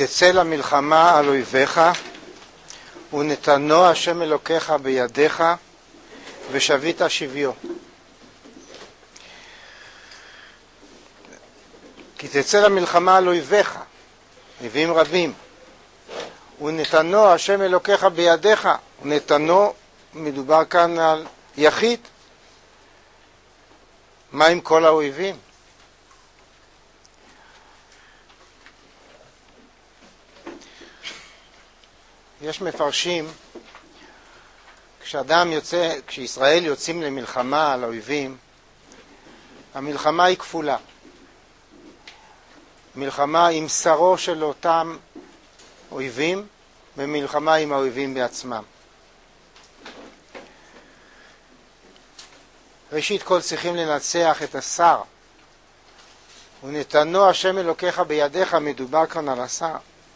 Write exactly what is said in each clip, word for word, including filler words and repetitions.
תצא למלחמה על אויביך, ונתנו השם אלוקיך בידיך, ושבית שביו. כי תצא למלחמה על אויביך, אויבים רבים, ונתנו השם אלוקיך בידיך. ונתנו, מדובר כאן על יחיד. מה עם כל האויבים? יש מפרשים, כשאדם יוצא, כשישראל יוצאים למלחמה על האויבים, המלחמה היא כפולה. מלחמה עם שרו של אותם אויבים, ומלחמה עם האויבים בעצמם. ראשית כל צריכים לנצח את השר. ונתנו השם אלוקיך בידיך, מדובר כאן על השר.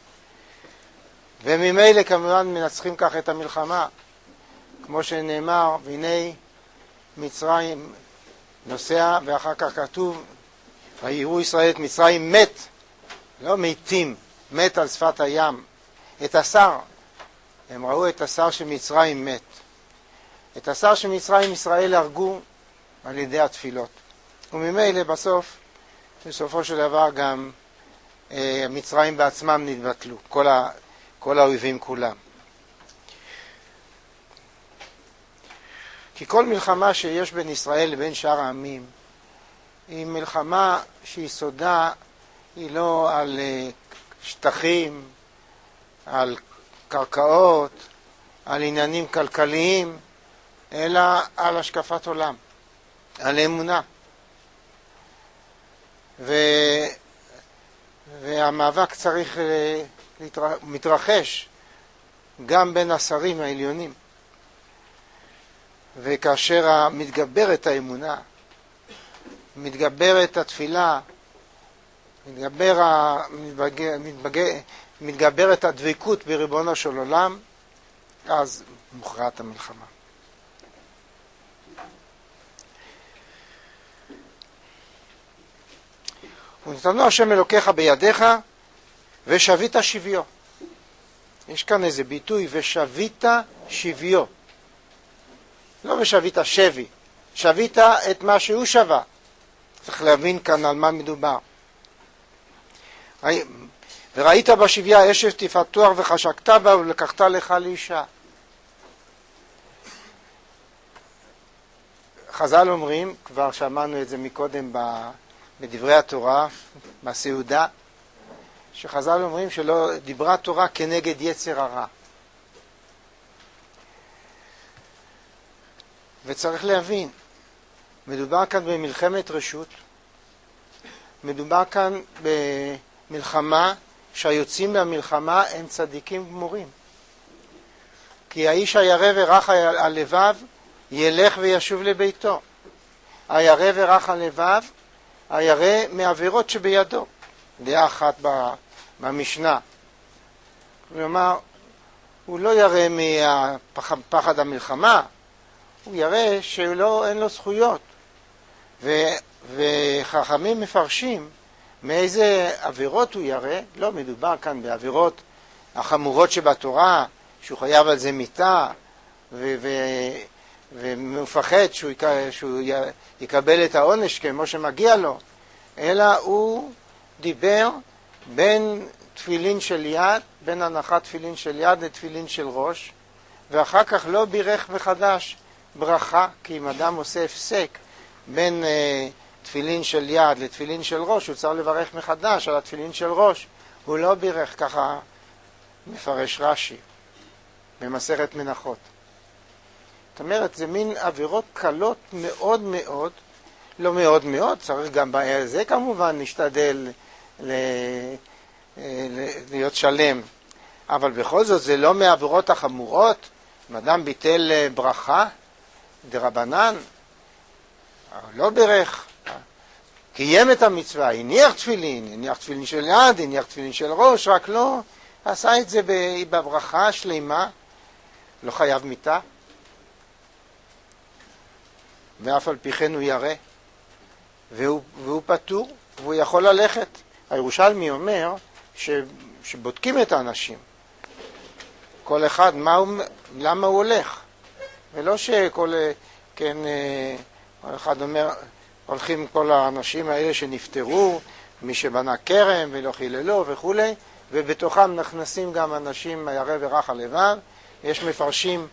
וממילא כמובן מנצחים כך את המלחמה. כמו שנאמר, והנה מצרים נוסע, ואחר כך כתוב, ויראו ישראל את מצרים מת, לא מתים, מת על שפת הים. את השר, הם ראו את השר של מצרים מת. את השר של מצרים ישראל הרגו על ידי התפילות. וממילא בסוף, בסופו של דבר גם אה, מצרים בעצמם נתבטלו, כל, ה, כל האויבים כולם. כי כל מלחמה שיש בין ישראל לבין שאר העמים, היא מלחמה שיסודה היא לא על אה, שטחים, על קרקעות, על עניינים כלכליים, אלא על השקפת עולם, על אמונה. ו... והמאבק צריך להתר... מתרחש גם בין השרים העליונים. וכאשר מתגברת האמונה, מתגברת התפילה, מתגבר ה... מתבג... מתבג... מתגברת הדבקות בריבונו של עולם, אז מוכרעת המלחמה. ונתנו השם אלוקיך בידיך, ושבית שביו. יש כאן איזה ביטוי, ושבית שביו. לא ושבית שבי, שבית את מה שהוא שווה. צריך להבין כאן על מה מדובר. וראית בשביה אשת תפתוח וחשקת בה ולקחת לך לאישה. חז"ל אומרים, כבר שמענו את זה מקודם בדברי התורה, בסעודה, שחז"ל אומרים שלא דיברה תורה כנגד יצר הרע. וצריך להבין, מדובר כאן במלחמת רשות, מדובר כאן במלחמה שהיוצאים מהמלחמה הם צדיקים גמורים. כי האיש הירא ורך על לבב ילך וישוב לביתו. הירא ורך על לבב, הירא מעבירות שבידו. דעה אחת במשנה. כלומר, הוא לא ירא מפחד המלחמה, הוא ירא שאין לו זכויות. ו, וחכמים מפרשים מאיזה עבירות הוא ירא. לא מדובר כאן בעבירות החמורות שבתורה, שהוא חייב על זה מיתה, ו, ו, ומפחד שהוא, שהוא יקבל את העונש כמו שמגיע לו, אלא הוא דיבר בין תפילין של יד, בין הנחת תפילין של יד לתפילין של ראש, ואחר כך לא בירך מחדש ברכה, כי אם אדם עושה הפסק בין uh, תפילין של יד לתפילין של ראש, הוא צריך לברך מחדש על התפילין של ראש. הוא לא בירך, ככה מפרש רש"י במסכת מנחות. זאת אומרת, זה מין עבירות קלות מאוד מאוד, לא מאוד מאוד, צריך גם בזה כמובן להשתדל ל... להיות שלם, אבל בכל זאת זה לא מעבירות החמורות. אם אדם ביטל ברכה דרבנן, לא ברך, קיים את המצווה, הניח תפילין, הניח תפילין של יד, הניח תפילין של ראש, רק לא עשה את זה בברכה שלמה, לא חייב מיתה, ואף על פי כן הוא ירא, והוא, והוא פטור, והוא יכול ללכת. הירושלמי אומר ש, שבודקים את האנשים. כל אחד, מה הוא, למה הוא הולך. ולא שכל, כן, כל אחד אומר, הולכים כל האנשים האלה שנפטרו, מי שבנה כרם ולא חיללו וכו', ובתוכם נכנסים גם אנשים מהירא ורך הלבב. יש מפרשים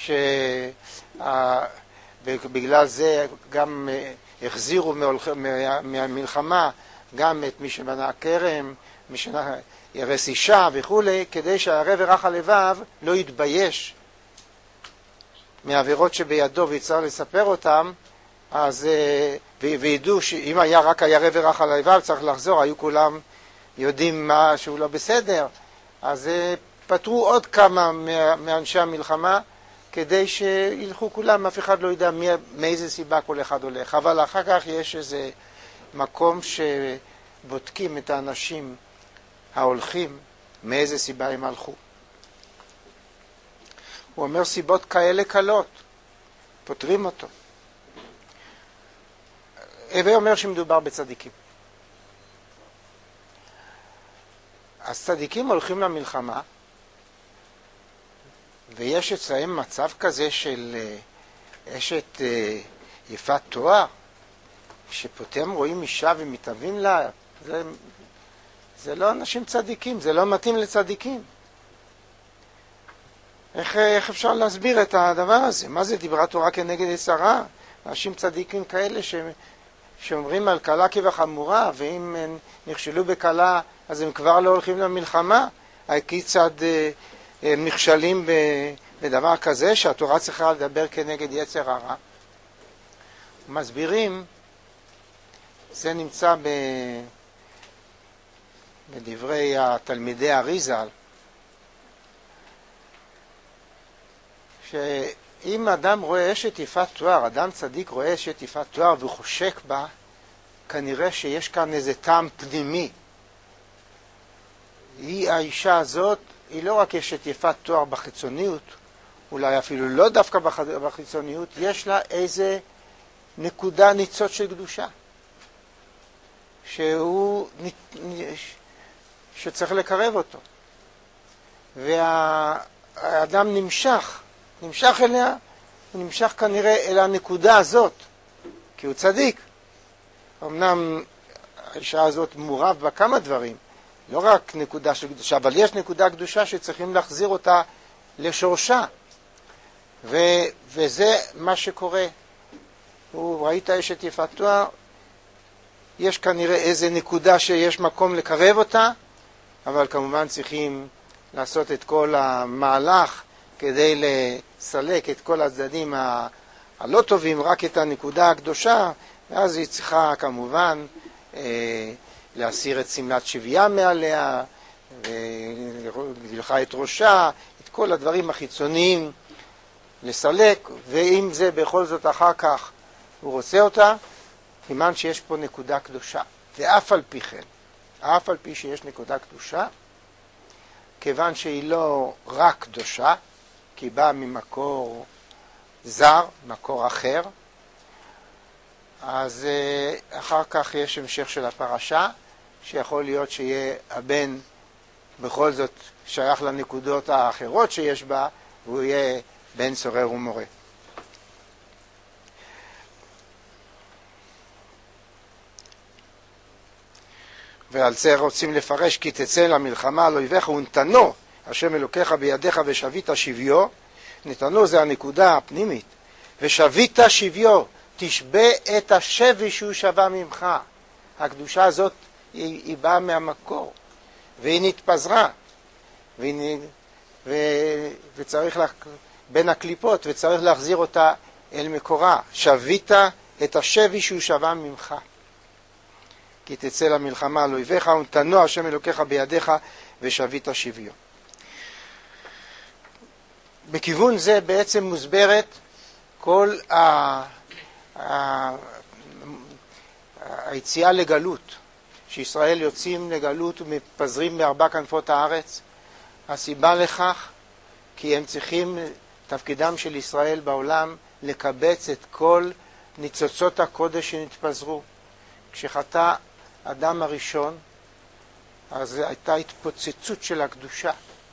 שבגלל זה גם החזירו מהמלחמה גם את מי שבנה כרם, מי שירס אישה וכו', כדי שהירא ורך הלבב לא יתבייש מהעבירות שבידו ויצטרך לספר אותם, אז וידעו שאם היה רק הירא ורך הלבב צריך לחזור, היו כולם יודעים מה שהוא לא בסדר, אז פתרו עוד כמה מאנשי המלחמה כדי שילכו כולם, אף אחד לא יודע מאיזה סיבה כל אחד הולך. אבל אחר כך יש איזה מקום שבודקים את האנשים ההולכים, מאיזה סיבה הם הלכו. הוא אומר סיבות כאלה קלות, פותרים אותו. הווה אומר שמדובר בצדיקים. אז צדיקים הולכים למלחמה, ויש אצלהם מצב כזה של אשת יפת תואר, שפותם רואים אישה ומתאבים לה, זה, זה לא אנשים צדיקים, זה לא מתאים לצדיקים. איך, איך אפשר להסביר את הדבר הזה? מה זה דיברה תורה כנגד יצרה? אנשים צדיקים כאלה ש, שאומרים על קלה כבחמורה, ואם הם נכשלו בקלה אז הם כבר לא הולכים למלחמה. כיצד הם נכשלים בדבר כזה שהתורה צריכה לדבר כנגד יצר הרע? מסבירים, זה נמצא ב... בדברי התלמידי אריז"ל, שאם אדם רואה אשת יפת תואר, אדם צדיק רואה אשת יפת תואר והוא חושק בה, כנראה שיש כאן איזה טעם פנימי. היא, האישה הזאת, היא לא רק אשת יפת תואר בחיצוניות, אולי אפילו לא דווקא בחיצוניות, יש לה איזה נקודה ניצוץ של קדושה, שהוא, שצריך לקרב אותו. והאדם נמשך, נמשך אליה, הוא נמשך כנראה אל הנקודה הזאת, כי הוא צדיק. אמנם האישה הזאת מורב בה כמה דברים, לא רק נקודה של קדושה, אבל יש נקודה קדושה שצריכים להחזיר אותה לשורשה. ו, וזה מה שקורה. הוא, ראית אשת יפת תואר, יש כנראה איזה נקודה שיש מקום לקרב אותה, אבל כמובן צריכים לעשות את כל המהלך כדי לסלק את כל הצדדים ה- הלא טובים, רק את הנקודה הקדושה, ואז היא צריכה כמובן אה, להסיר את סמלת שבייה מעליה, ולך את ראשה, את כל הדברים החיצוניים לסלק, ואם זה בכל זאת אחר כך הוא רוצה אותה, סימן שיש פה נקודה קדושה. ואף על פי כן, אף על פי שיש נקודה קדושה, כיוון שהיא לא רק קדושה, כי היא באה ממקור זר, מקור אחר, אז אחר כך יש המשך של הפרשה, שיכול להיות שיהיה הבן בכל זאת שייך לנקודות האחרות שיש בה, והוא יהיה בן סורר ומורה. ועל זה רוצים לפרש, כי תצא למלחמה על אויביך ונתנו השם אלוקיך בידיך ושבית שביו. נתנו זה הנקודה הפנימית. ושבית שביו, תשבה את השבי שהוא שווה ממך. הקדושה הזאת היא, היא באה מהמקור, והיא נתפזרה, והיא, ו, וצריך לה, בין הקליפות, וצריך להחזיר אותה אל מקורה. שבית את השבי שהוא שווה ממך. כי תצא למלחמה על אויביך ונתנו השם אלוקיך בידיך ושבית שביו. בכיוון זה בעצם מוסברת כל ה... ה... היציאה לגלות, שישראל יוצאים לגלות ומפזרים בארבע כנפות הארץ. הסיבה לכך כי הם צריכים, תפקידם של ישראל בעולם, לקבץ את כל ניצוצות הקודש שנתפזרו. כשחטא אדם הראשון, אז הייתה התפוצצות של הקדושה,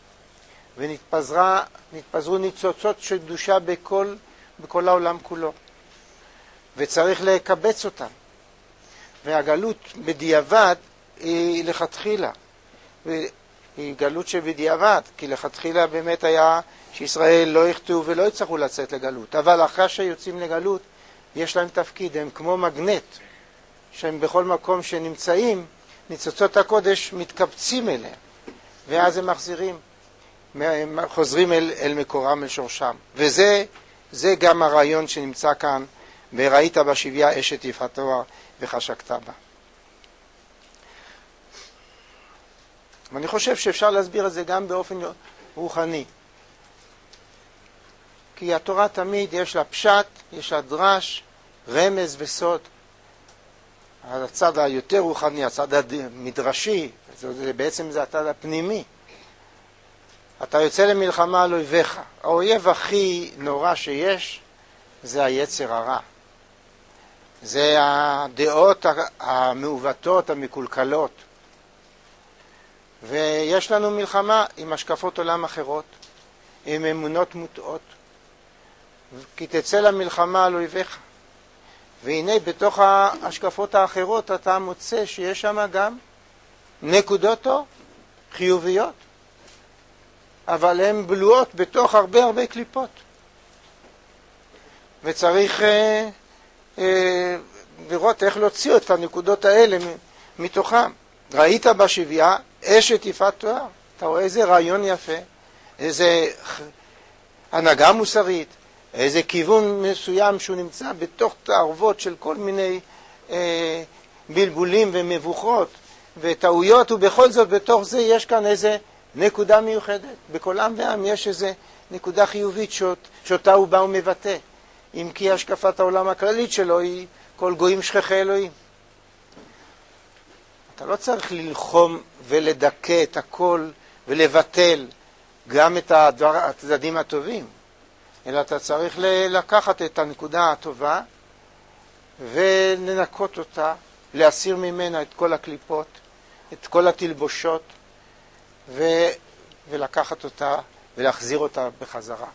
ונתפזרו ניצוצות של קדושה בכל, בכל העולם כולו, וצריך לקבץ אותם. והגלות בדיעבד היא לכתחילה, היא גלות שבדיעבד, כי לכתחילה באמת היה שישראל לא יחטאו ולא יצטרכו לצאת לגלות, אבל אחרי שיוצאים לגלות יש להם תפקיד, הם כמו מגנט, שהם בכל מקום שנמצאים, ניצוצות הקודש מתקבצים אליהם, ואז הם מחזירים, הם חוזרים אל, אל מקורם, אל שורשם. וזה זה גם הרעיון שנמצא כאן, וראית בשביה אשת יפת תואר וחשקת בה. ואני חושב שאפשר להסביר את זה גם באופן רוחני. כי התורה תמיד יש לה פשט, יש לה דרש, רמז וסוד. הצד היותר רוחני, הצד המדרשי, זה, בעצם זה הצד הפנימי. אתה יוצא למלחמה על אויביך. האויב הכי נורא שיש זה היצר הרע. זה הדעות המעוותות, המקולקלות. ויש לנו מלחמה עם השקפות עולם אחרות, עם אמונות מוטעות. כי תצא למלחמה על אויביך. והנה בתוך ההשקפות האחרות אתה מוצא שיש שם גם נקודות אור חיוביות, אבל הן בלועות בתוך הרבה הרבה קליפות. וצריך אה, אה, לראות איך להוציא את הנקודות האלה מתוכם. ראית בשביה אשת יפת תואר. אתה רואה איזה רעיון יפה, איזה הנהגה מוסרית, איזה כיוון מסוים שהוא נמצא בתוך תערבות של כל מיני אה, בלבולים ומבוכות וטעויות, ובכל זאת בתוך זה יש כאן איזה נקודה מיוחדת. בכל עם ועם יש איזה נקודה חיובית שאות, שאותה הוא בא ומבטא. אם כי השקפת העולם הכללית שלו היא כל גויים שכחי אלוהים. אתה לא צריך ללחום ולדכא את הכל ולבטל גם את הדבר, הצדדים הטובים, אלא אתה צריך לקחת את הנקודה הטובה ולנקות אותה, להסיר ממנה את כל הקליפות, את כל התלבושות, ו... ולקחת אותה ולהחזיר אותה בחזרה.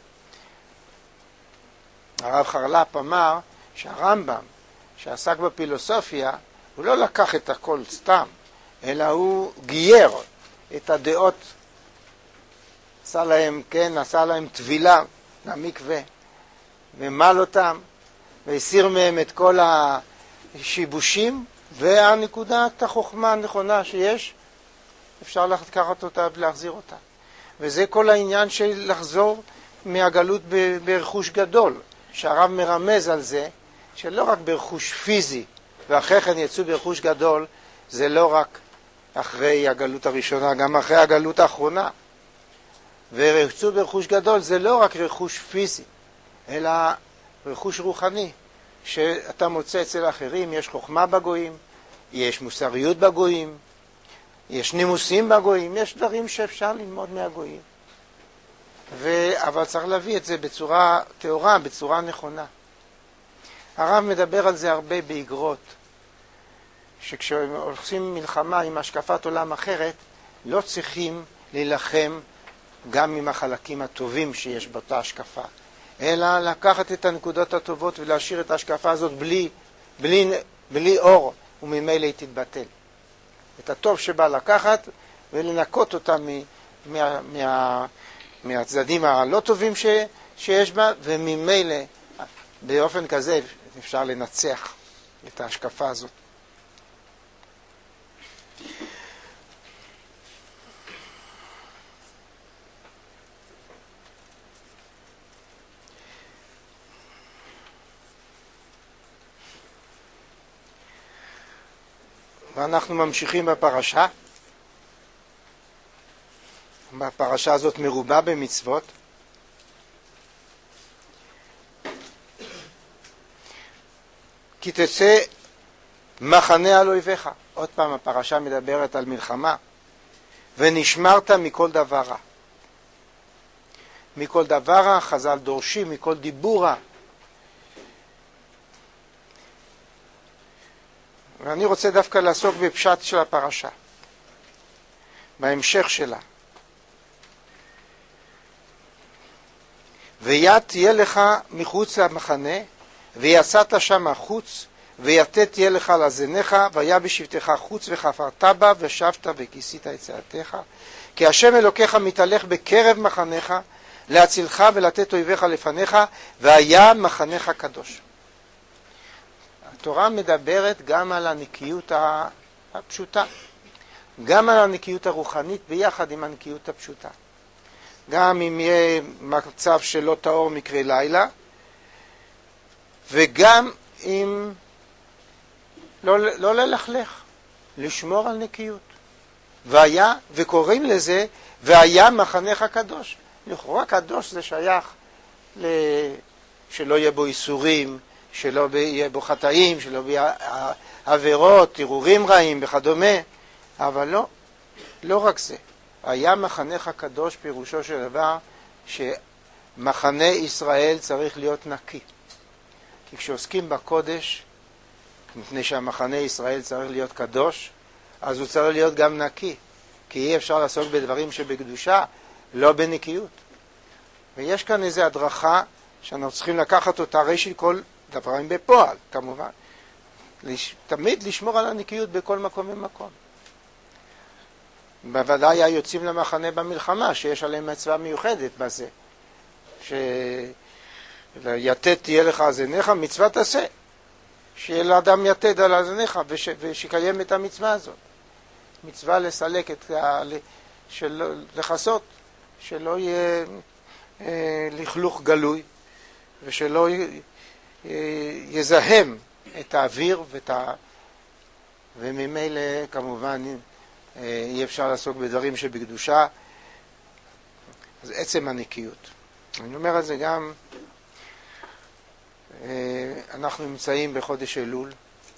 הרב חרל"פ אמר שהרמב"ם שעסק בפילוסופיה הוא לא לקח את הכל סתם, אלא הוא גייר את הדעות, עשה להם, כן, עשה להם טבילה למקווה, ומל אותם, והסיר מהם את כל השיבושים, והנקודת החוכמה הנכונה שיש, אפשר לקחת אותה ולהחזיר אותה. וזה כל העניין של לחזור מהגלות ברכוש גדול, שהרב מרמז על זה, שלא רק ברכוש פיזי, ואחרי כן יצאו ברכוש גדול, זה לא רק אחרי הגלות הראשונה, גם אחרי הגלות האחרונה. ויצאו ברכוש גדול זה לא רק רכוש פיזי, אלא רכוש רוחני, שאתה מוצא אצל אחרים, יש חוכמה בגויים, יש מוסריות בגויים, יש נימוסים בגויים, יש דברים שאפשר ללמוד מהגויים. ו... אבל צריך להביא את זה בצורה תאורה, בצורה נכונה. הרב מדבר על זה הרבה באגרות, שכשעושים מלחמה עם השקפת עולם אחרת, לא צריכים להילחם גם עם החלקים הטובים שיש באותה השקפה, אלא לקחת את הנקודות הטובות ולהשאיר את ההשקפה הזאת בלי, בלי, בלי אור, וממילא היא תתבטל. את הטוב שבא לקחת ולנקות אותה מ, מה, מה, מהצדדים הלא טובים ש, שיש בה, וממילא באופן כזה אפשר לנצח את ההשקפה הזאת. ואנחנו ממשיכים בפרשה. הפרשה הזאת מרובה במצוות. כי תצא מחנה על אויביך. עוד פעם הפרשה מדברת על מלחמה. ונשמרת מכל דבר רע. מכל דבר רע, חז"ל דורשים, מכל דיבור רע. ואני רוצה דווקא לעסוק בפשט של הפרשה. בהמשך שלה. ויד תהיה לך מחוץ למחנה, ויצאת שם החוץ, ויתת תהיה לך לזניך, והיה בשבתך חוץ וחפרת בה, ושבת וכיסית את צאתך. כי השם אלוקיך מתהלך בקרב מחניך, להצילך ולתת אויביך לפניך, והיה מחניך קדוש. התורה מדברת גם על הנקיות הפשוטה, גם על הנקיות הרוחנית ביחד עם הנקיות הפשוטה. גם אם יהיה מצב שלא טהור מקרה לילה, וגם אם לא, לא ללכלך, לשמור על נקיות. והיה, וקוראים לזה, והיה מחנך קדוש. לכאורה קדוש זה שייך ל... שלא יהיה בו איסורים, שלא יהיה בו חטאים, שלא יהיה עבירות, ערעורים רעים וכדומה, אבל לא, לא רק זה. היה מחנך קדוש פירושו של דבר שמחנה ישראל צריך להיות נקי. כי כשעוסקים בקודש, מפני שהמחנה ישראל צריך להיות קדוש, אז הוא צריך להיות גם נקי. כי אי אפשר לעסוק בדברים שבקדושה, לא בנקיות. ויש כאן איזו הדרכה שאנחנו צריכים לקחת אותה ראשית כל דברים בפועל, כמובן. לש... תמיד לשמור על הנקיות בכל מקום ומקום. בוודאי היוצאים למחנה במלחמה, שיש עליהם מצווה מיוחדת בזה. שיתד תהיה לך זניך, מצווה תעשה. שיהיה לאדם יתד על זניך וש... ושיקיים את המצווה הזאת. מצווה לסלק את ה... של... לחסות, שלא יהיה אה, לכלוך גלוי, ושלא י... יזהם את האוויר ואת ה... וממילא כמובן אי אפשר לעסוק בדברים שבקדושה. אז עצם הנקיות. אני אומר את זה גם, אנחנו נמצאים בחודש אלול,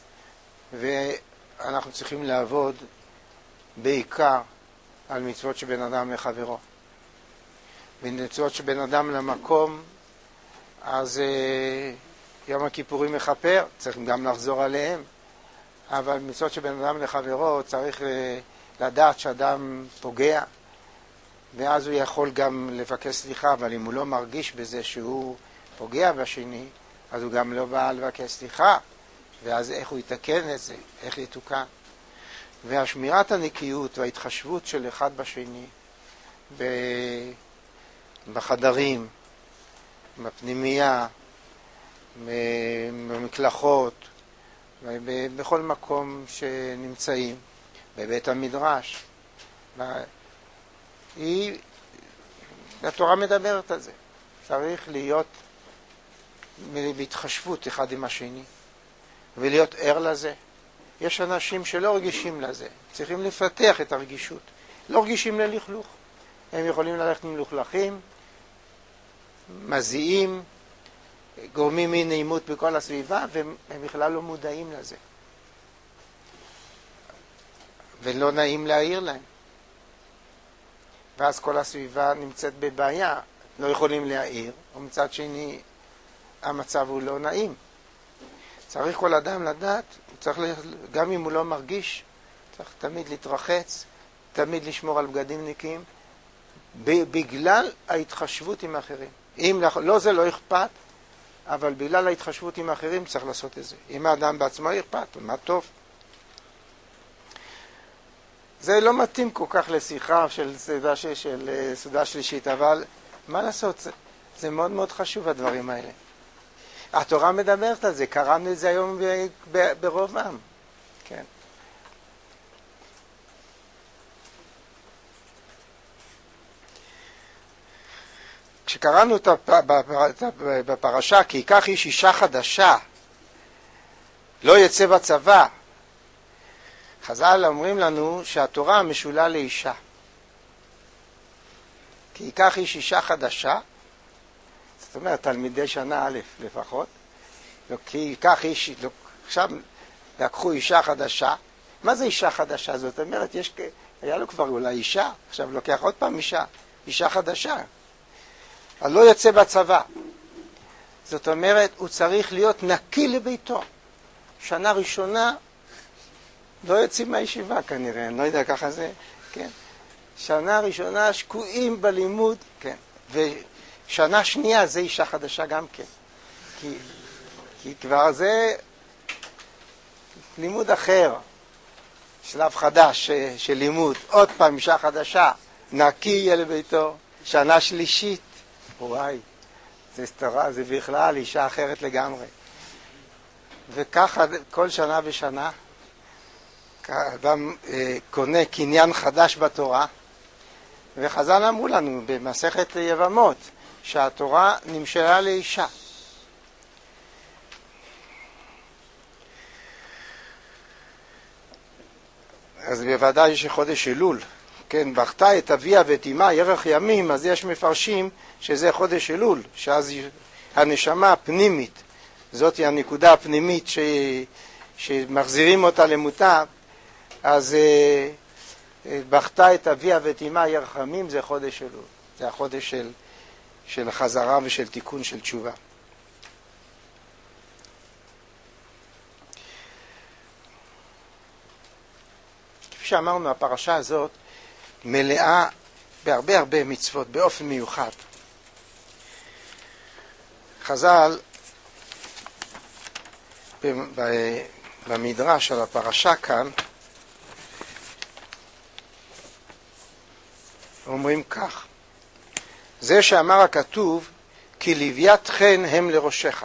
ואנחנו צריכים לעבוד בעיקר על מצוות שבין אדם לחברו. ומצוות שבין אדם למקום, אז יום הכיפורים מחפר, צריכים גם לחזור עליהם. אבל מצוות שבין אדם לחברו צריך לדעת שאדם פוגע, ואז הוא יכול גם לבקש סליחה, אבל אם הוא לא מרגיש בזה שהוא פוגע בשני, אז הוא גם לא בא לבקש סליחה, ואז איך הוא יתקן את זה, איך יתוקן. והשמירת הנקיות וההתחשבות של אחד בשני, בחדרים, בפנימייה, במקלחות, בכל מקום שנמצאים, בבית המדרש, היא, התורה מדברת על זה. צריך להיות בהתחשבות אחד עם השני, ולהיות ער לזה. יש אנשים שלא רגישים לזה, צריכים לפתח את הרגישות. לא רגישים ללכלוך. הם יכולים ללכת עם לוכלכים, מזיעים, גורמים אי נעימות בכל הסביבה, והם בכלל לא מודעים לזה. ולא נעים להעיר להם. ואז כל הסביבה נמצאת בבעיה, לא יכולים להעיר, ומצד שני המצב הוא לא נעים. צריך כל אדם לדעת, צריך, גם אם הוא לא מרגיש, צריך תמיד להתרחץ, תמיד לשמור על בגדים נקיים, בגלל ההתחשבות עם האחרים. אם לא זה לא אכפת, אבל בגלל ההתחשבות עם האחרים צריך לעשות את זה. אם האדם בעצמו אכפת, מה טוב. זה לא מתאים כל כך לשיחה של סעודה, של סעודה שלישית, אבל מה לעשות? זה, זה מאוד מאוד חשוב הדברים האלה. התורה מדברת על זה, קראנו את זה היום ברוב עם. כן. כשקראנו את בפרשה, כי ייקח איש אישה חדשה, לא יצא בצבא, חז"ל אומרים לנו שהתורה משולה לאישה. כי ייקח איש אישה חדשה, זאת אומרת תלמידי שנה א' לפחות, כי ייקח איש, עכשיו לקחו אישה חדשה. מה זה אישה חדשה? זאת אומרת, יש, היה לו כבר אולי אישה, עכשיו לוקח עוד פעם אישה, אישה חדשה. אז לא יוצא בצבא. זאת אומרת, הוא צריך להיות נקי לביתו. שנה ראשונה לא יוצאים מהישיבה כנראה, אני לא יודע ככה זה, כן. שנה ראשונה שקועים בלימוד, כן. ושנה שנייה זה אישה חדשה גם כן. כי, כי כבר זה לימוד אחר, שלב חדש של לימוד. עוד פעם אישה חדשה, נקי יהיה לביתו. שנה שלישית, וואי, זה סתרה, זה בכלל אישה אחרת לגמרי. וככה כל שנה ושנה, אדם קונה קניין חדש בתורה, וחז"ל אמרו לנו במסכת יבמות שהתורה נמשלה לאישה. אז בוודאי שחודש אלול, כן, בכתה את אביה ואת אמה ירח ימים, אז יש מפרשים שזה חודש אלול, שאז הנשמה הפנימית, זאת היא הנקודה הפנימית ש... שמחזירים אותה למותה, אז בכתה את אביה ואת אמה ירח ימים, זה חודש אלול, זה החודש של, של חזרה ושל תיקון של תשובה. כפי שאמרנו, הפרשה הזאת מלאה בהרבה הרבה מצוות, באופן מיוחד. חז"ל במדרש על הפרשה כאן אומרים כך: זה שאמר הכתוב כי לוויית חן הם לראשך.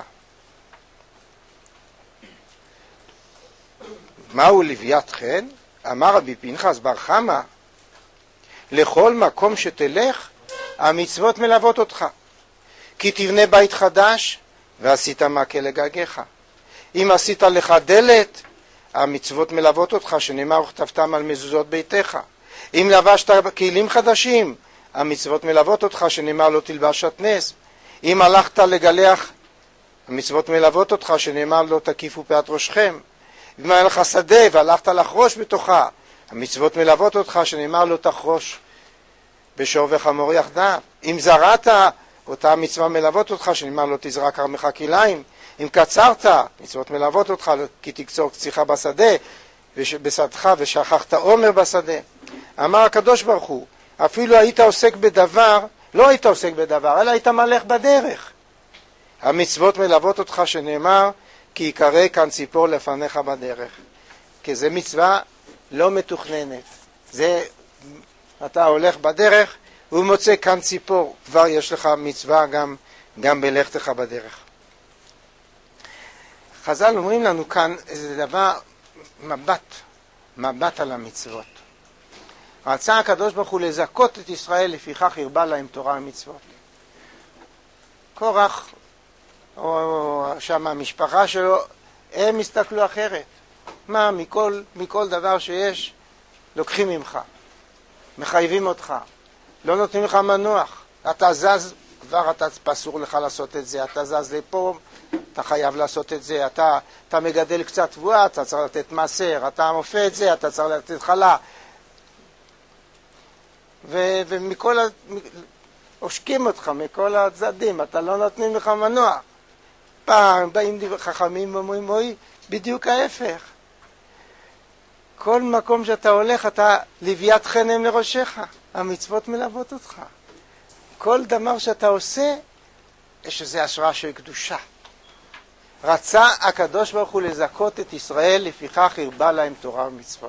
מהו לוויית חן? אמר רבי פנחס בר חמא, לכל מקום שתלך המצוות מלוות אותך, כי תבנה בית חדש ועשית מכה לגגך. אם עשית לך דלת, המצוות מלוות אותך, שנאמר וכתבתם על מזוזות ביתך. אם לבשת כלים חדשים, המצוות מלוות אותך, שנאמר לא תלבש שעטנז. אם הלכת לגלח, המצוות מלוות אותך, שנאמר לא תקיפו פאת ראשכם. אם היה לך שדה והלכת לחרוש בתוכה, המצוות מלוות אותך, שנאמר לא תחרוש בשור וחמור יחדיו. אם זרעת, אותה המצווה מלוות אותך, שנאמר לא תזרע כרמך כליים. אם קצרת, מצוות מלוות אותך, כי תקצור קציך בשדה, בשדך ושכחת עומר בשדה. אמר הקדוש ברוך הוא, אפילו היית עוסק בדבר, לא היית עוסק בדבר, אלא היית מלך בדרך. המצוות מלוות אותך, שנאמר, כי יקרא כאן ציפור לפניך בדרך. כי זה מצווה לא מתוכננת. זה, אתה הולך בדרך, הוא מוצא כאן ציפור. כבר יש לך מצווה גם, גם בלכתך בדרך. חז"ל אומרים לנו כאן איזה דבר, מבט, מבט על המצוות. רצה הקדוש ברוך הוא לזכות את ישראל, לפיכך הרבה להם תורה ומצוות. קורח, או שם המשפחה שלו, הם הסתכלו אחרת. מה, מכל, מכל דבר שיש, לוקחים ממך, מחייבים אותך, לא נותנים לך מנוח. אתה זז, כבר אתה פסור לך לעשות את זה, אתה זז לפה, אתה חייב לעשות את זה, אתה, אתה מגדל קצת תבואה, אתה צריך לתת מעשר, אתה מופה את זה, אתה צריך לתת חלה. ו, ומכל, עושקים אותך מכל הצדדים, אתה לא נותנים לך מנוע. פעם באים חכמים ואומרים, אוי, בדיוק ההפך. כל מקום שאתה הולך, אתה לוויית חן הם לראשך, המצוות מלוות אותך. כל דבר שאתה עושה, יש איזו השראה של קדושה. רצה הקדוש ברוך הוא לזכות את ישראל, לפיכך הרבה להם תורה ומצוות.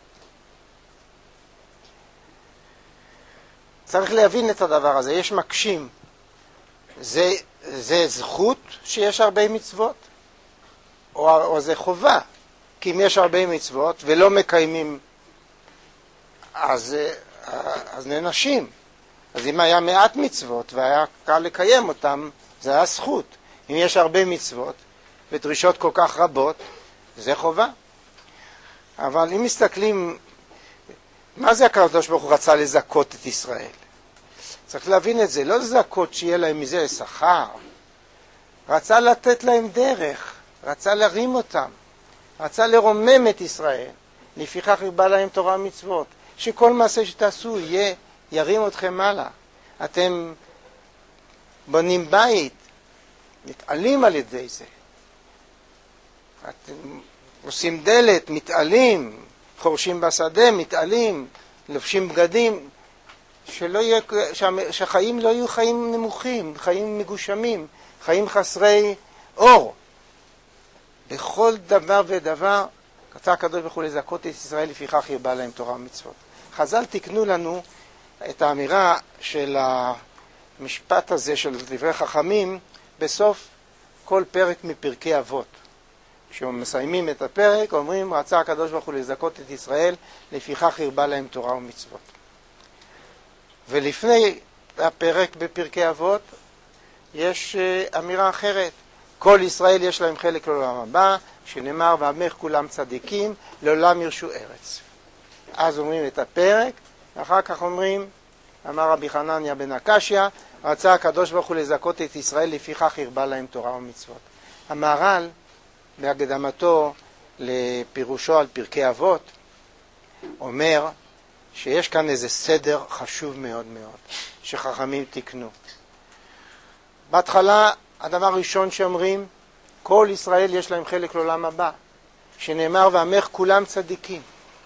צריך להבין את הדבר הזה, יש מקשים. זה, זה זכות שיש הרבה מצוות, או, או זה חובה. כי אם יש הרבה מצוות ולא מקיימים, אז, אז ננשים. אז אם היה מעט מצוות והיה קל לקיים אותם, זה היה זכות. אם יש הרבה מצוות ודרישות כל כך רבות, זה חובה. אבל אם מסתכלים, מה זה הקדוש ברוך הוא רצה לזכות את ישראל? צריך להבין את זה, לא לזכות שיהיה להם מזה שכר. רצה לתת להם דרך, רצה להרים אותם, רצה לרומם את ישראל. לפיכך הרבה להם תורה ומצוות. שכל מעשה שתעשו יהיה, ירים אתכם מעלה. אתם בונים בית, מתעלים על ידי זה. אתם עושים דלת, מתעלים, חורשים בשדה, מתעלים, לובשים בגדים. שלא יהיה, שהחיים לא יהיו חיים נמוכים, חיים מגושמים, חיים חסרי אור. בכל דבר ודבר רצה הקדוש ברוך הוא לזכות את ישראל, לפיכך ירבה להם תורה ומצוות. חז"ל תיקנו לנו את האמירה של המשפט הזה של דברי חכמים בסוף כל פרק מפרקי אבות. כשמסיימים את הפרק אומרים רצה הקדוש ברוך הוא לזכות את ישראל, לפיכך ירבה להם תורה ומצוות. ולפני הפרק בפרקי אבות יש אמירה אחרת. כל ישראל יש להם חלק לעולם הבא, שנאמר ועמך כולם צדיקים, לעולם ירשו ארץ. אז אומרים את הפרק, ואחר כך אומרים, אמר רבי חנניה בן הקשיא, רצה הקדוש ברוך הוא לזכות את ישראל, לפיכך ירבה להם תורה ומצוות. המהר"ל, בהקדמתו לפירושו על פרקי אבות, אומר שיש כאן איזה סדר חשוב מאוד מאוד, שחכמים תיקנו. בהתחלה, הדבר הראשון שאומרים, כל ישראל יש להם חלק לעולם הבא, שנאמר ועמך כולם צדיקים.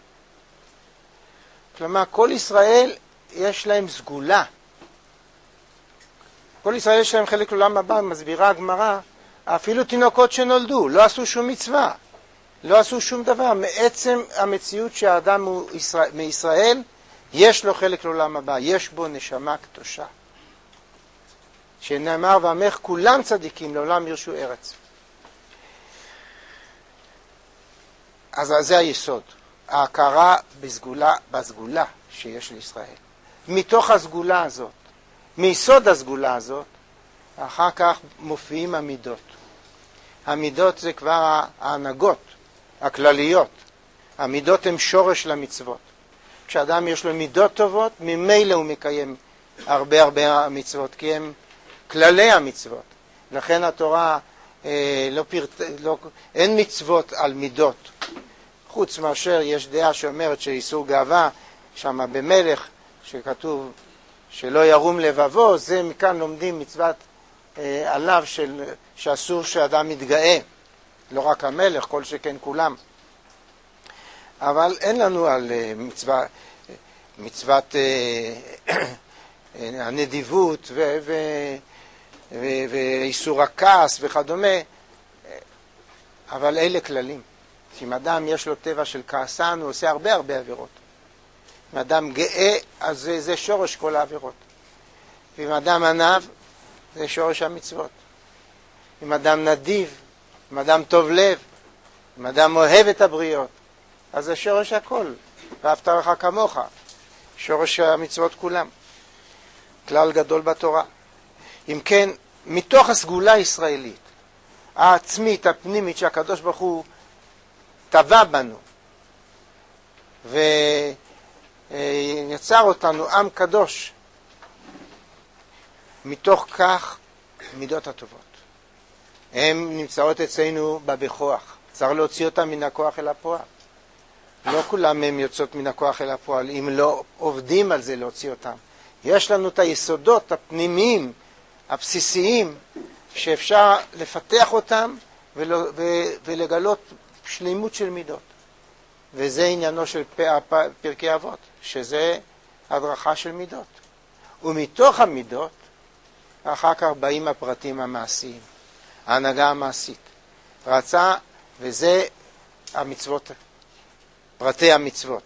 כלומר, כל ישראל יש להם סגולה. כל ישראל יש להם חלק לעולם הבא, מסבירה הגמרא, אפילו תינוקות שנולדו, לא עשו שום מצווה, לא עשו שום דבר. מעצם המציאות שהאדם הוא ישראל, מישראל, יש לו חלק לעולם הבא, יש בו נשמה קדושה. שנאמר ועמך כולם צדיקים, לעולם ירשו ארץ. אז זה היסוד, ההכרה בסגולה, בסגולה שיש לישראל. מתוך הסגולה הזאת, מיסוד הסגולה הזאת, אחר כך מופיעים המידות. המידות זה כבר ההנהגות, הכלליות. המידות הן שורש למצוות. כשאדם יש לו מידות טובות, ממילא הוא מקיים הרבה הרבה מצוות, כי הם כללי המצוות. לכן התורה, אה, לא פרט, לא, אין מצוות על מידות. חוץ מאשר יש דעה שאומרת שאיסור גאווה, שם במלך, שכתוב שלא ירום לבבו, זה מכאן לומדים מצוות אה, עליו של, שאסור שאדם מתגאה. לא רק המלך, כל שכן כולם. אבל אין לנו על אה, מצווה, מצוות אה, הנדיבות ו... ו ואיסור הכעס וכדומה, אבל אלה כללים. אם אדם יש לו טבע של כעסן, הוא עושה הרבה הרבה עבירות. אם אדם גאה, אז זה, זה שורש כל העבירות. ואם אדם ענב, זה שורש המצוות. אם אדם נדיב, אם אדם טוב לב, אם אדם אוהב את הבריות, אז זה שורש הכל. ואהבת לך כמוך, שורש המצוות כולם. כלל גדול בתורה. אם כן, מתוך הסגולה הישראלית, העצמית, הפנימית, שהקדוש ברוך הוא טבע בנו, ויצר אותנו עם קדוש, מתוך כך מידות הטובות. הן נמצאות אצלנו בכוח. צריך להוציא אותן מן הכוח אל הפועל. לא כולם הן יוצאות מן הכוח אל הפועל, אם לא עובדים על זה להוציא אותן. יש לנו את היסודות הפנימיים, הבסיסיים, שאפשר לפתח אותם ולגלות שלימות של מידות. וזה עניינו של פרקי אבות, שזה הדרכה של מידות. ומתוך המידות, אחר כך באים הפרטים המעשיים, ההנהגה המעשית. רצה, וזה המצוות, פרטי המצוות.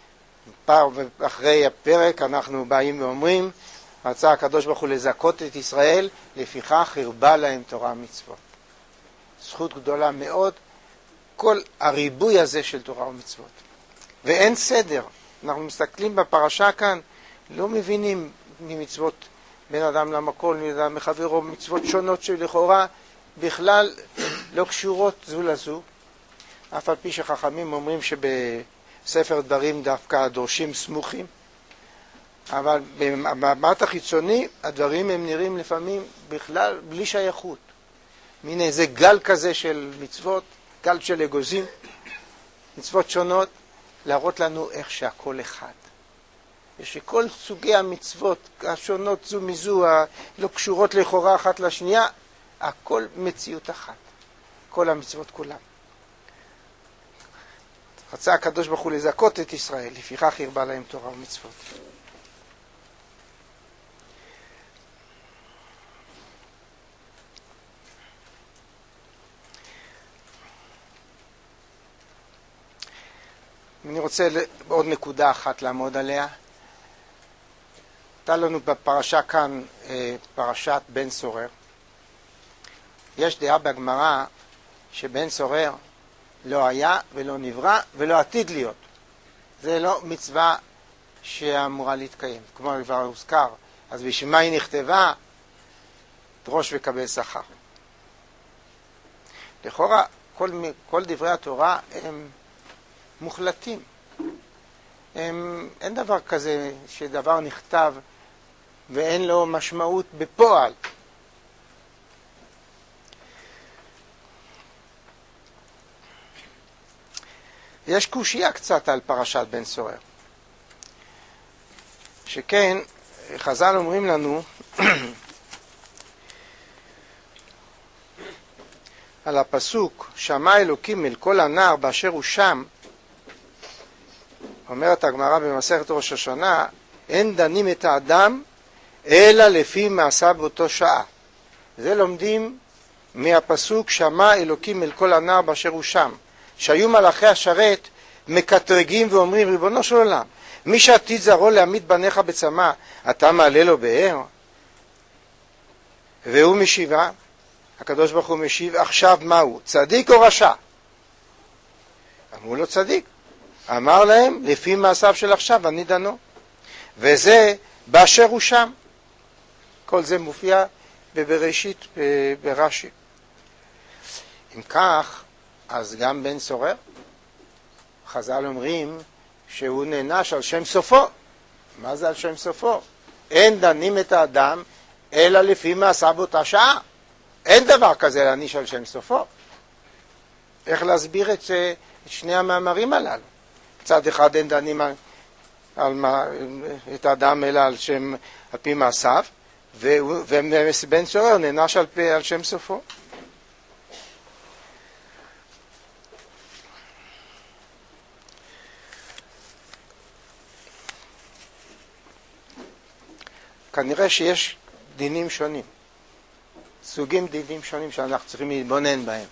אחרי הפרק אנחנו באים ואומרים, רצה הקדוש ברוך הוא לזכות את ישראל, לפיכך הרבה להם תורה ומצוות. זכות גדולה מאוד, כל הריבוי הזה של תורה ומצוות. ואין סדר. אנחנו מסתכלים בפרשה כאן, לא מבינים ממצוות בין אדם למקום, בין אדם לחברו, מצוות שונות שלכאורה בכלל לא קשורות זו לזו. אף על פי שחכמים אומרים שבספר דברים דווקא דורשים סמוכים. אבל במבט החיצוני הדברים הם נראים לפעמים בכלל בלי שייכות. מין איזה גל כזה של מצוות, גל של אגוזים, מצוות שונות, להראות לנו איך שהכל אחד. ושכל סוגי המצוות השונות זו מזו, לא קשורות לכאורה אחת לשנייה, הכל מציאות אחת. כל המצוות כולם. רצה הקדוש ברוך הוא לזכות את ישראל, לפיכך הרבה להם תורה ומצוות. אני רוצה עוד נקודה אחת לעמוד עליה. הייתה לנו בפרשה כאן, פרשת בן סורר. יש דעה בגמרא שבן סורר לא היה ולא נברא ולא עתיד להיות. זה לא מצווה שאמורה להתקיים. כמו כבר הוזכר, אז בשביל מה היא נכתבה? דרוש וקבל שכר. לכאורה, כל, כל דברי התורה הם מוחלטים. הם, אין דבר כזה שדבר נכתב ואין לו משמעות בפועל. יש קושיה קצת על פרשת בן סורר. שכן, חז"ל אומרים לנו על הפסוק, שמע אלוקים אל כל הנער באשר הוא שם, אומרת הגמרא במסכת ראש השנה, אין דנים את האדם אלא לפי מעשה באותו שעה. זה לומדים מהפסוק, שמע אלוקים אל כל הנער באשר הוא שם. שהיו מלאכי השרת מקטרגים ואומרים, ריבונו של עולם, מי שעתיד זרעו להעמיד בניך בצמא, אתה מעלה לו באר? והוא משיבה, הקדוש ברוך הוא משיב, עכשיו מהו, צדיק או רשע? אמרו לו צדיק. אמר להם, לפי מעשיו של עכשיו אני דנו. וזה באשר הוא שם. כל זה מופיע בבראשית ברש"י. אם כך, אז גם בן סורר, חז"ל אומרים שהוא נענש על שם סופו. מה זה על שם סופו? אין דנים את האדם אלא לפי מעשה באותה שעה. אין דבר כזה להעניש על שם סופו. איך להסביר את, את שני המאמרים הללו? מצד אחד אין דנים על, על מה, את האדם אלא על שם, על פי מעשיו, ובן סורר נענש על, על שם סופו. כנראה שיש דינים שונים, סוגים דינים שונים שאנחנו צריכים להתבונן בהם.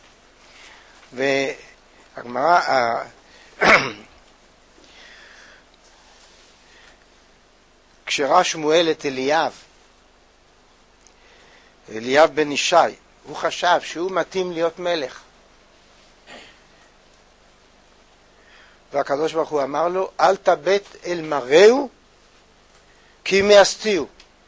והגמרא, כשראה שמואל את אליאב, אליאב בן ישי, הוא חשב שהוא מתאים להיות מלך. והקדוש ברוך הוא אמר לו, אל תבט אל מראהו, כי מאסתיהו.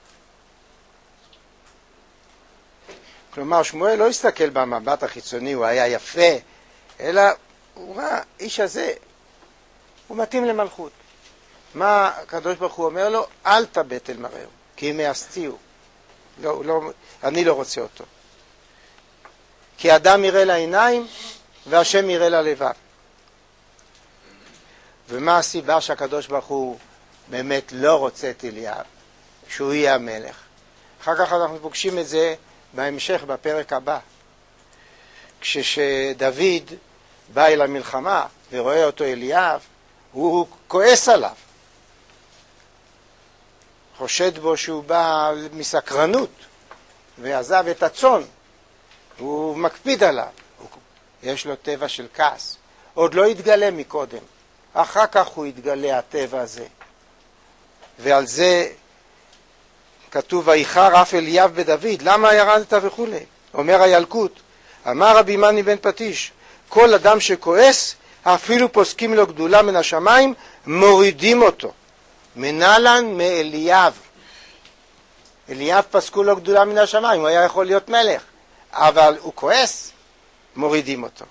כלומר, שמואל לא הסתכל במבט החיצוני, הוא היה יפה, אלא הוא ראה, איש הזה, הוא מתאים למלכות. מה הקדוש ברוך הוא אומר לו? אל תבט אל מראהו, כי מאסתיהו. לא, לא, אני לא רוצה אותו. כי אדם יראה לעיניים, והשם יראה ללבב. ומה הסיבה שהקדוש ברוך הוא באמת לא רוצה את אליאב, שהוא יהיה המלך? אחר כך אנחנו פוגשים את זה בהמשך, בפרק הבא. כשדוד בא אל המלחמה ורואה אותו אליאב, הוא כועס עליו. חושד בו שהוא בא מסקרנות, ועזב את הצאן. הוא מקפיד עליו. יש לו טבע של כעס. עוד לא התגלה מקודם. אחר כך הוא התגלה הטבע הזה. ועל זה כתוב, ויחר אף אליאב בדוד, למה ירדת וכו'. אומר הילקוט, אמר רבי מני בן פטיש, כל אדם שכועס, אפילו פוסקים לו גדולה מן השמיים, מורידים אותו. מנהלן מאליאב. אליאב פסקו לו גדולה מן השמיים, הוא היה יכול להיות מלך. אבל הוא כועס, מורידים אותו.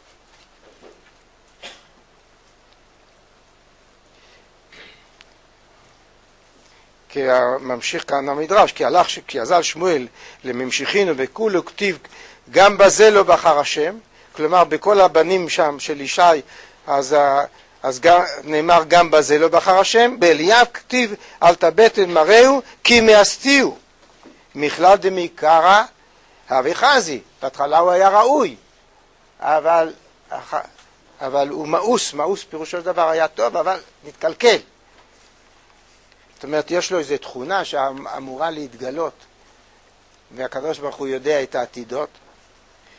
כי ממשיך כאן המדרש, כי הלך, כי עזל שמואל לממשיכינו וכולו כתיב, גם בזה לא בחר השם, כלומר בכל הבנים שם של ישי, אז, אז גם, נאמר גם בזה לא בחר השם, באליאב כתיב אל תבט אל מראהו, כי מאסתיהו. מכלל דמעיקרא הווה חזי, בהתחלה הוא היה ראוי, אבל, אבל הוא מאוס, מאוס פירושו של דבר היה טוב, אבל נתקלקל. זאת אומרת, יש לו איזו תכונה שאמורה להתגלות, והקדוש ברוך הוא יודע את העתידות.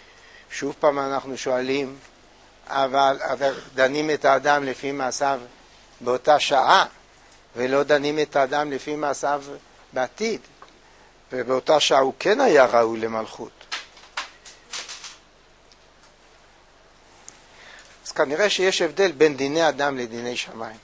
שוב פעם אנחנו שואלים, אבל דנים את האדם לפי מעשיו באותה שעה, ולא דנים את האדם לפי מעשיו בעתיד, ובאותה שעה הוא כן היה ראוי למלכות. אז כנראה שיש הבדל בין דיני אדם לדיני שמיים.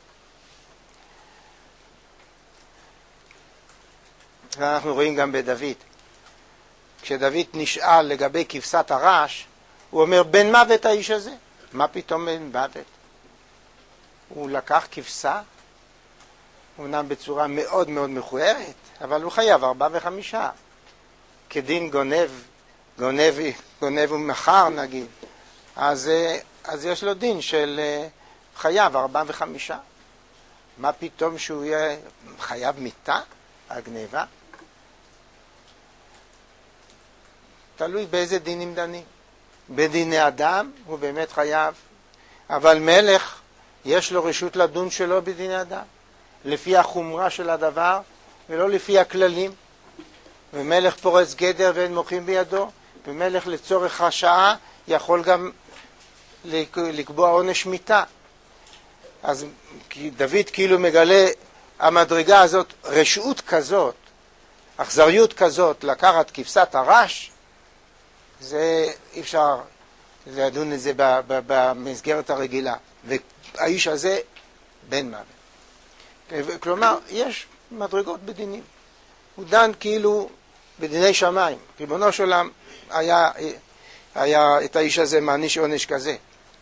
ואנחנו רואים גם בדוד. כשדוד נשאל לגבי כבשת הרש, הוא אומר, בן מוות האיש הזה? מה פתאום בן מוות? הוא לקח כבשה, אומנם בצורה מאוד מאוד מכוערת, אבל הוא חייב ארבע וחמישה. כדין גונב, גונב, גונב ומחר נגיד. אז, אז יש לו דין של חייב ארבע וחמישה. מה פתאום שהוא יהיה חייב מיתה על גניבה? תלוי באיזה דינים דנים. בדיני אדם הוא באמת חייב, אבל מלך יש לו רשות לדון שלו בדיני אדם, לפי החומרה של הדבר ולא לפי הכללים. ומלך פורץ גדר ואין מוחים בידו, ומלך לצורך השעה יכול גם לקבוע עונש מיתה. אז דוד כאילו מגלה המדרגה הזאת, רשעות כזאת, אכזריות כזאת, לקחת כבשת הרש, זה אי אפשר לדון את זה במסגרת הרגילה. והאיש הזה בן מוות. כלומר, יש מדרגות בדינים. הוא דן כאילו בדיני שמיים. ריבונו של עולם היה, היה את האיש הזה מעניש עונש כזה.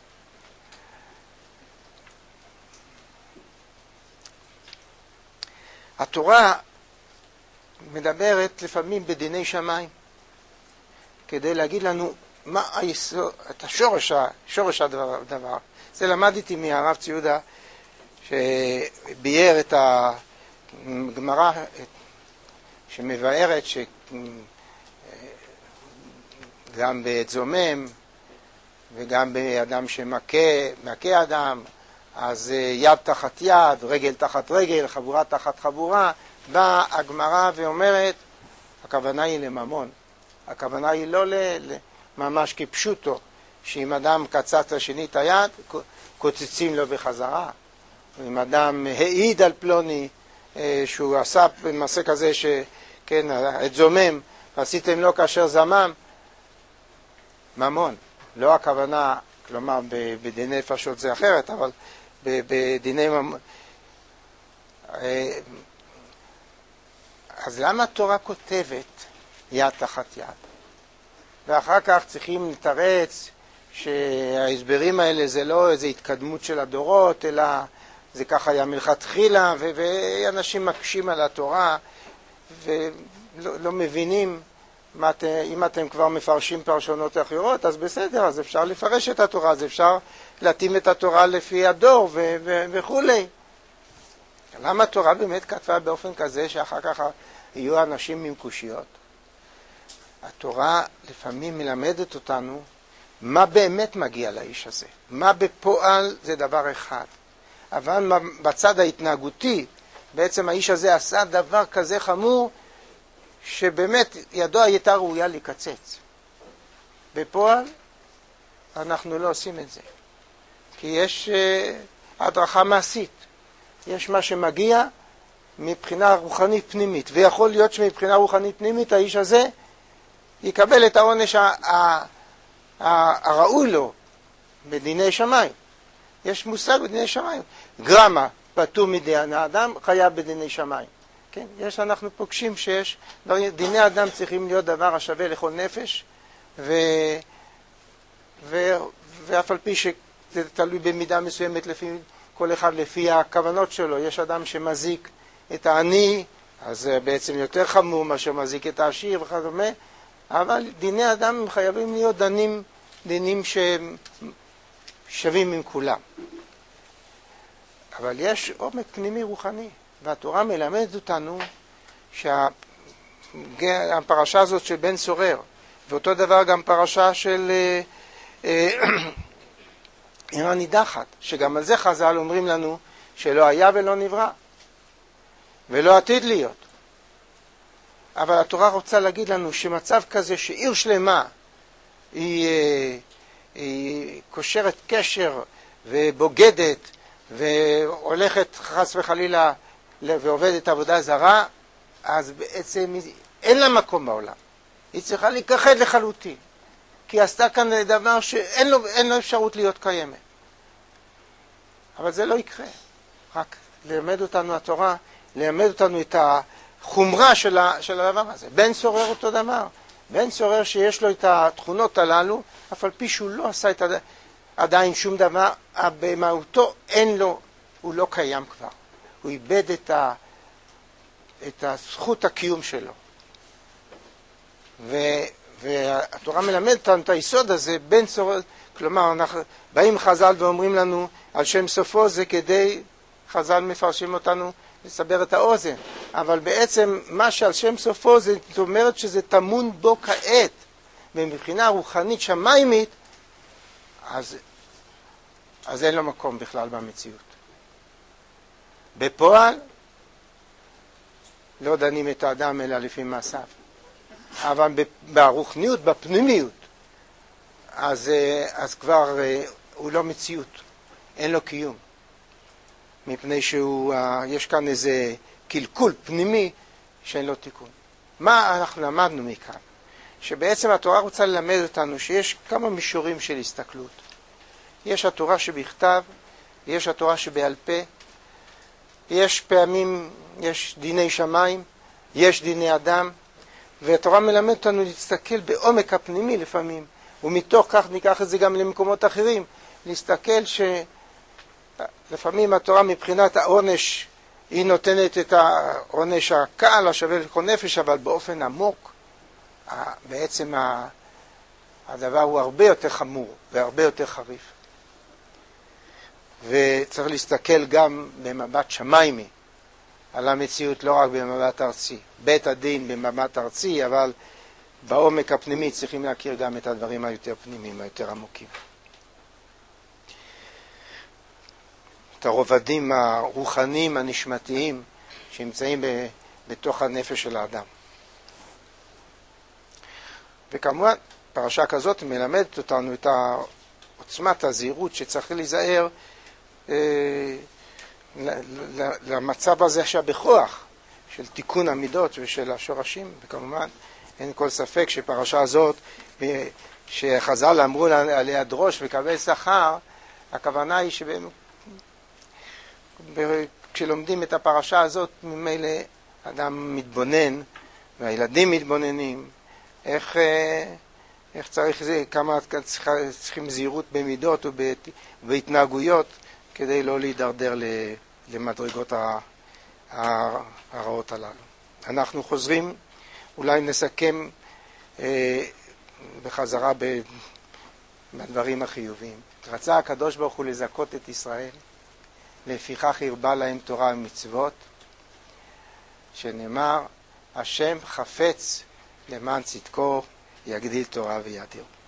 התורה מדברת לפעמים בדיני שמיים, כדי להגיד לנו מה היסוד, את השורש, שורש הדבר. זה למדתי מהרב ציודה, שבייר את הגמרא, שמבארת שגם בעת זומם, וגם באדם שמכה, מכה אדם, אז יד תחת יד, רגל תחת רגל, חבורה תחת חבורה, באה הגמרא ואומרת, הכוונה היא לממון. הכוונה היא לא ממש כפשוטו, שאם אדם קצץ לשני את היד, קוצצים לו בחזרה. אם אדם העיד על פלוני, שהוא עשה במעשה כזה שכן, את זומם, ועשיתם לו כאשר זמם, ממון. לא הכוונה, כלומר, בדיני נפשות זה אחרת, אבל בדיני ממון. אז למה התורה כותבת יד תחת יד? ואחר כך צריכים לתרץ שההסברים האלה זה לא איזו התקדמות של הדורות, אלא זה ככה היה מלכתחילה, ואנשים מקשים על התורה ולא לא מבינים. אם אתם כבר מפרשים פרשנות אחרות, אז בסדר, אז אפשר לפרש את התורה, אז אפשר להתאים את התורה לפי הדור וכו'. למה התורה באמת כתבה באופן כזה שאחר כך יהיו אנשים עם קושיות? התורה לפעמים מלמדת אותנו מה באמת מגיע לאיש הזה. מה בפועל זה דבר אחד. אבל בצד ההתנהגותי, בעצם האיש הזה עשה דבר כזה חמור, שבאמת ידו הייתה ראויה לקצץ. בפועל אנחנו לא עושים את זה. כי יש uh, הדרכה מעשית. יש מה שמגיע מבחינה רוחנית פנימית. ויכול להיות שמבחינה רוחנית פנימית האיש הזה יקבל את העונש הראוי לו בדיני שמיים. יש מושג בדיני שמיים. גרמה פטור מדיני האדם, חייב בדיני שמיים. כן, יש, אנחנו פוגשים שיש, דיני אדם צריכים להיות דבר השווה לכל נפש, ו, ו, ואף על פי שזה תלוי במידה מסוימת לפי, כל אחד לפי הכוונות שלו. יש אדם שמזיק את העני, אז זה בעצם יותר חמור מאשר מזיק את העשיר וכדומה, אבל דיני אדם חייבים להיות דנים, דינים ששווים עם כולם. אבל יש עומק פנימי רוחני. והתורה מלמדת אותנו שהפרשה הזאת של בן סורר, ואותו דבר גם פרשה של עיר הנידחת, שגם על זה חז"ל אומרים לנו שלא היה ולא נברא, ולא עתיד להיות. אבל התורה רוצה להגיד לנו שמצב כזה שעיר שלמה היא, היא קושרת קשר ובוגדת והולכת חס וחלילה ועובדת עבודה זרה, אז בעצם אין לה מקום בעולם. היא צריכה להיכחד לחלוטין, כי היא עשתה כאן דבר שאין לו, אין לו אפשרות להיות קיימת. אבל זה לא יקרה. רק ללמד אותנו התורה, ללמד אותנו את החומרה של, ה, של הדבר הזה. בן סורר אותו דבר. בן סורר שיש לו את התכונות הללו, אף על פי שהוא לא עשה את הד... עדיין שום דבר, במהותו אין לו, הוא לא קיים כבר. הוא איבד את, ה... את הזכות הקיום שלו. ו... והתורה מלמדת אותנו את היסוד הזה, בן סורר, כלומר, אנחנו באים חז"ל ואומרים לנו על שם סופו, זה כדי, חז"ל מפרשים אותנו לסבר את האוזן, אבל בעצם מה שעל שם סופו זה זאת אומרת שזה טמון בו כעת, ומבחינה רוחנית שמיימית, אז, אז אין לו מקום בכלל במציאות. בפועל לא דנים את האדם אלא לפי מעשיו, אבל ברוחניות, בפנימיות, אז, אז כבר הוא לא מציאות, אין לו קיום. מפני שיש כאן איזה קלקול פנימי שאין לו תיקון. מה אנחנו למדנו מכאן? שבעצם התורה רוצה ללמד אותנו שיש כמה מישורים של הסתכלות. יש התורה שבכתב, יש התורה שבעל פה, יש פעמים, יש דיני שמיים, יש דיני אדם, והתורה מלמד אותנו להסתכל בעומק הפנימי לפעמים, ומתוך כך ניקח את זה גם למקומות אחרים, להסתכל ש... לפעמים התורה מבחינת העונש היא נותנת את העונש הקל, השווה לכל נפש, אבל באופן עמוק בעצם הדבר הוא הרבה יותר חמור והרבה יותר חריף. וצריך להסתכל גם במבט שמיימי על המציאות, לא רק במבט ארצי. בית הדין במבט ארצי, אבל בעומק הפנימי צריכים להכיר גם את הדברים היותר פנימיים, היותר עמוקים. את הרובדים הרוחניים, הנשמתיים, שנמצאים ב- בתוך הנפש של האדם. וכמובן, פרשה כזאת מלמדת אותנו את עוצמת הזהירות שצריך להיזהר אה, למצב הזה שבכוח, של תיקון המידות ושל השורשים, וכמובן, אין כל ספק שפרשה הזאת, שחז"ל אמרו עליה דרוש וקבל שכר, הכוונה היא שבאמת, כשלומדים את הפרשה הזאת, ממילא אדם מתבונן, והילדים מתבוננים, איך, איך צריך זה, כמה צריכים זהירות במידות ובהתנהגויות, כדי לא להידרדר למדרגות הרעות הללו. אנחנו חוזרים, אולי נסכם אה, בחזרה בדברים החיוביים. רצה הקדוש ברוך הוא לזכות את ישראל, לפיכך הרבה להם תורה ומצוות, שנאמר, השם חפץ למען צדקו יגדיל תורה ויאדיר.